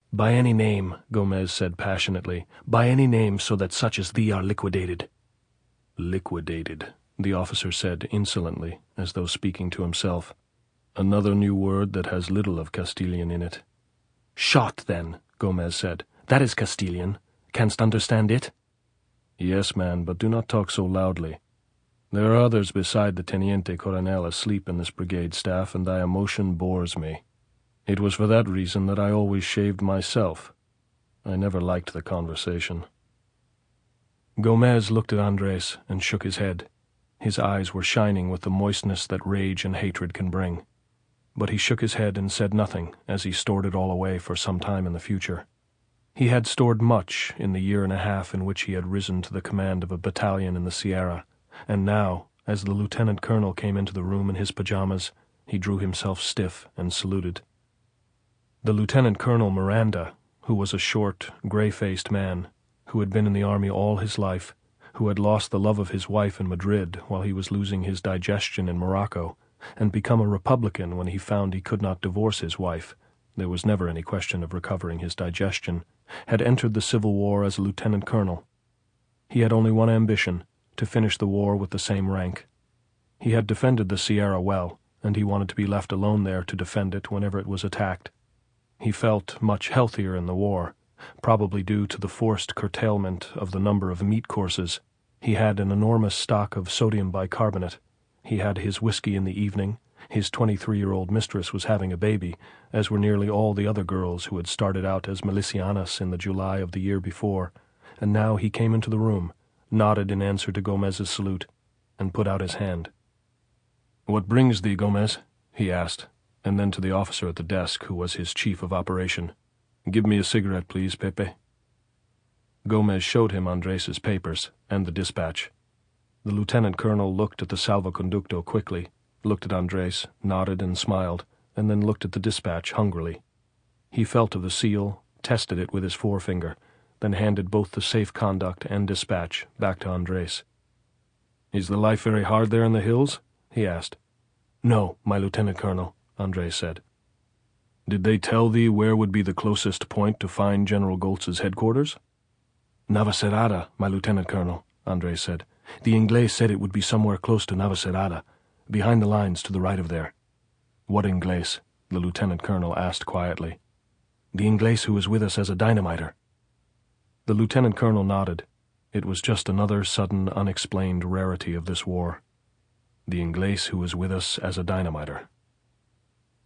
By any name, Gomez said passionately, by any name so that such as thee are liquidated. Liquidated, the officer said insolently, as though speaking to himself. Another new word that has little of Castilian in it. Shot, then, Gomez said. That is Castilian. Canst understand it? Yes, man, but do not talk so loudly. There are others beside the Teniente Coronel asleep in this brigade staff, and thy emotion bores me. It was for that reason that I always shaved myself. I never liked the conversation. Gomez looked at Andres and shook his head. His eyes were shining with the moistness that rage and hatred can bring. But he shook his head and said nothing as he stored it all away for some time in the future. He had stored much in the year and a half in which he had risen to the command of a battalion in the Sierra, and now, as the lieutenant colonel came into the room in his pajamas, he drew himself stiff and saluted. The Lieutenant Colonel Miranda, who was a short, gray-faced man, who had been in the army all his life, who had lost the love of his wife in Madrid while he was losing his digestion in Morocco, and become a Republican when he found he could not divorce his wife, there was never any question of recovering his digestion, had entered the Civil War as a lieutenant colonel. He had only one ambition, to finish the war with the same rank. He had defended the Sierra well, and he wanted to be left alone there to defend it whenever it was attacked. He felt much healthier in the war, probably due to the forced curtailment of the number of meat courses. He had an enormous stock of sodium bicarbonate. He had his whiskey in the evening. His 23-year-old mistress was having a baby, as were nearly all the other girls who had started out as milicianas in the July of the year before, and now he came into the room, nodded in answer to Gomez's salute, and put out his hand. "What brings thee, Gomez?" he asked, and then to the officer at the desk, who was his chief of operation. "Give me a cigarette, please, Pepe." Gomez showed him Andres's papers and the dispatch. The lieutenant colonel looked at the salvoconducto quickly, looked at Andres, nodded and smiled, and then looked at the dispatch hungrily. He felt of the seal, tested it with his forefinger, then handed both the safe conduct and dispatch back to Andres. "Is the life very hard there in the hills?" he asked. "No, my lieutenant colonel," Andres said. "Did they tell thee where would be the closest point to find General Goltz's headquarters?" "Navacerrada, my lieutenant colonel," Andres said. "The Inglés said it would be somewhere close to Navacerrada, behind the lines to the right of there." "What Inglés?" the lieutenant colonel asked quietly. "The Inglés who was with us as a dynamiter." The lieutenant colonel nodded. It was just another sudden, unexplained rarity of this war. The Inglés who was with us as a dynamiter.